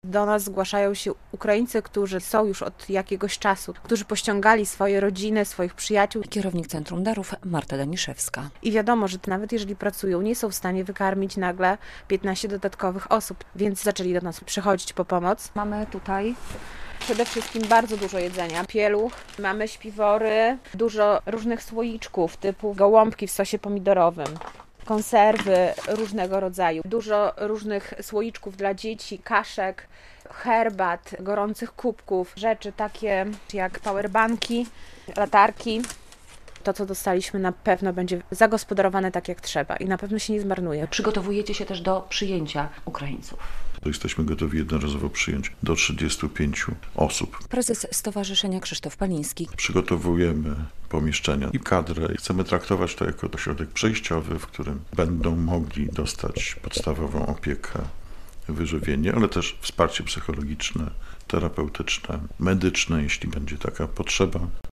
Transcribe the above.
Do nas zgłaszają się Ukraińcy, którzy są już od jakiegoś czasu, którzy pościągali swoje rodziny, swoich przyjaciół. Kierownik Centrum Darów Marta Daniszewska. I wiadomo, że nawet jeżeli pracują, nie są w stanie wykarmić nagle 15 dodatkowych osób, więc zaczęli do nas przychodzić po pomoc. Mamy tutaj Przede wszystkim bardzo dużo jedzenia, pieluch, mamy śpiwory, dużo różnych słoiczków typu gołąbki w sosie pomidorowym, konserwy różnego rodzaju, dużo różnych słoiczków dla dzieci, kaszek, herbat, gorących kubków, rzeczy takie jak powerbanki, latarki. To, co dostaliśmy, na pewno będzie zagospodarowane tak, jak trzeba i na pewno się nie zmarnuje. Przygotowujecie się też do przyjęcia Ukraińców. Jesteśmy gotowi jednorazowo przyjąć do 35 osób. Prezes Stowarzyszenia Krzysztof Paliński. Przygotowujemy pomieszczenia i kadrę. Chcemy traktować to jako ośrodek przejściowy, w którym będą mogli dostać podstawową opiekę, wyżywienie, ale też wsparcie psychologiczne, terapeutyczne, medyczne, jeśli będzie taka potrzeba.